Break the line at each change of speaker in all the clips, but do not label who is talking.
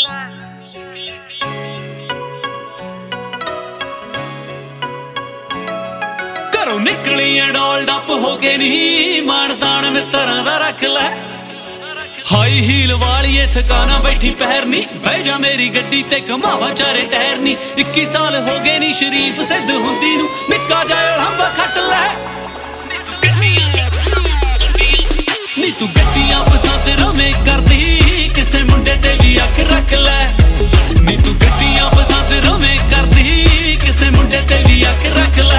घरों निकली डोल्ड अप होके नहीं मान तान मित्रां दा रख लै हाई हील वाली थकाना बैठी पैर नी बह जा मेरी गड्डी ते घमावा चारे टैर नी 21 साल हो गए नी शरीफ सिद्ध हुंदी नू निक्का जाए हंबा खट लै नी तू गड्डियां पसंद रवे करदी किसे मुंडे ते भी अख रख लै नी तू गड्डियां पसंद रवे करदी किसे मुंडे ते भी अख रख लै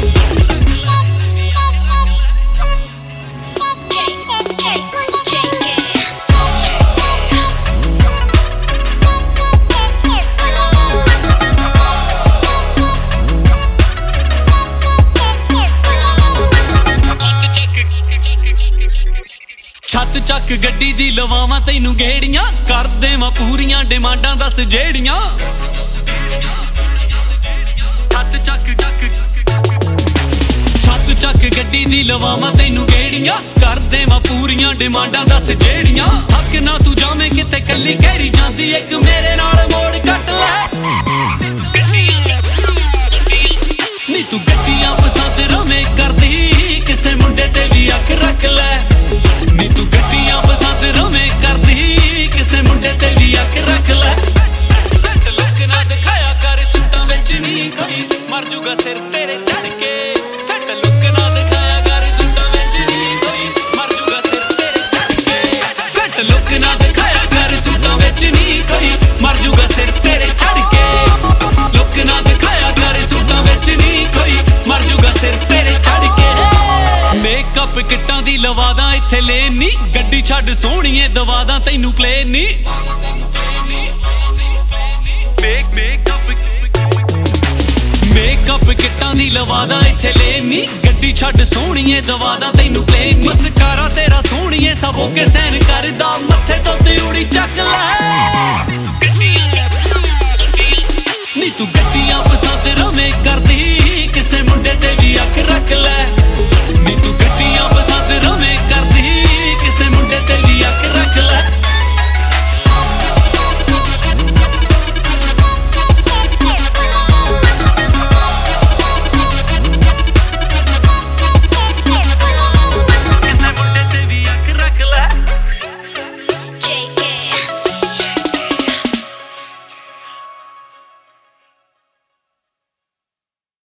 छत चक गड्डी दी लवावां तैनू गेड़ियां कर देवां पूरियां डिमांडां दस जेड़ियां छत चक गड्डी दी लवावां तैनू गेड़ियां कर देवां पूरियां डिमांडां दस जेड़ियां हक ना तू जावें किते कल्ली घेरी जांदी इक मेरे नाल मोड़ कट लै नी तू गड्डियां पसंद रवे करदी किसे मुंडे ते भी अख रख लै नी तू गड्डियां पसंद रवे करदी किसे मुंडे ते भी अख रख लै लुक ना दिखाया कर सूटां विच नहीं कोई मर जूगा सिर तेरे चढ़ के लुक ना दिखाया कर सूटां विच नहीं कोई मर जूगा सिर तेरे चढ़ के लुक ना दिखाया कर सूटां विच नहीं कोई मर जूगा सिर तेरे चढ़ के लुक ना दिखाया कर सूटां विच नहीं कोई मर जूगा सिर तेरे चढ़ के मेकअप किट्टां दी लवादा इत्थे लेन नी गड्डी छड्ड सोहणीए दवादा तैनू प्लेन नी मेकअप किट्टां दी लवादा इत्थे लेन नी गड्डी छड्ड सोहणीए दवादा तैनू प्लेन नी मस्कारा तेरा सोहणीए सब ओके सैन करदा मत्थे तो त्यूड़ी चक लै